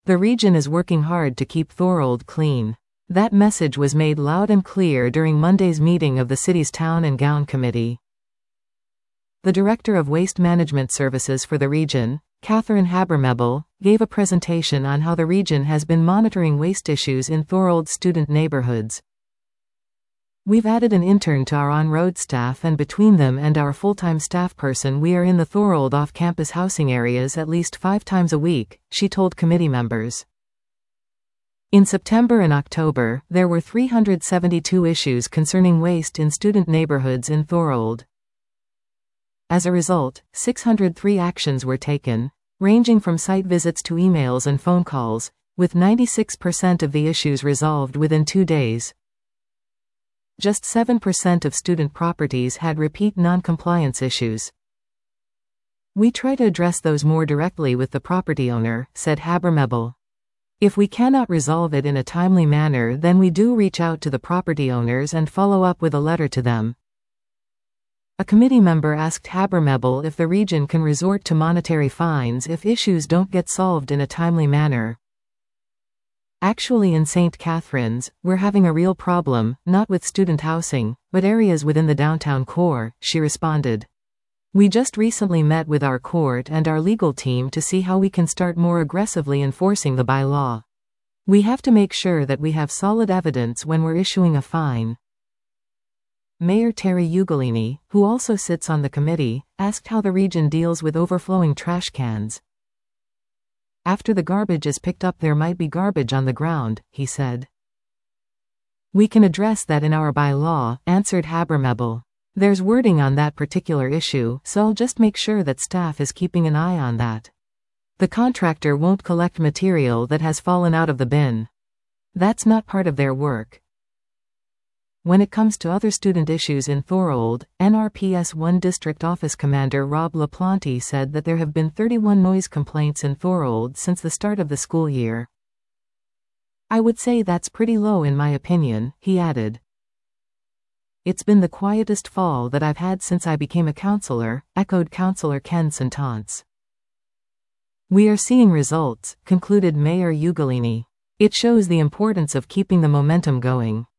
The region is working hard to keep Thorold clean. That message was made loud and clear during Monday's meeting of the city's Town and Gown Committee. The Director of Waste Management Services for the region, Catherine Habermebel, gave a presentation on how the region has been monitoring waste issues in Thorold's student neighborhoods. We've added an intern to our on-road staff, and between them and our full-time staff person we are in the Thorold off-campus housing areas at least 5 times a week, she told committee members. In September and October, there were 372 issues concerning waste in student neighborhoods in Thorold. As a result, 603 actions were taken, ranging from site visits to emails and phone calls, with 96% of the issues resolved within 2 days. Just 7% of student properties had repeat non-compliance issues. We try to address those more directly with the property owner, said Habermebel. If we cannot resolve it in a timely manner, then we do reach out to the property owners and follow up with a letter to them. A committee member asked Habermebel if the region can resort to monetary fines if issues don't get solved in a timely manner. Actually, in St. Catharines, we're having a real problem, not with student housing, but areas within the downtown core, she responded. We just recently met with our court and our legal team to see how we can start more aggressively enforcing the bylaw. We have to make sure that we have solid evidence when we're issuing a fine. Mayor Terry Ugolini, who also sits on the committee, asked how the region deals with overflowing trash cans. After the garbage is picked up, there might be garbage on the ground, he said. We can address that in our bylaw, answered Habermebel. There's wording on that particular issue, so I'll just make sure that staff is keeping an eye on that. The contractor won't collect material that has fallen out of the bin. That's not part of their work. When it comes to other student issues in Thorold, NRPS 1 District Office Commander Rob LaPlante said that there have been 31 noise complaints in Thorold since the start of the school year. I would say that's pretty low in my opinion, he added. It's been the quietest fall that I've had since I became a counselor, echoed Councillor Ken Santance. We are seeing results, concluded Mayor Ugolini. It shows the importance of keeping the momentum going.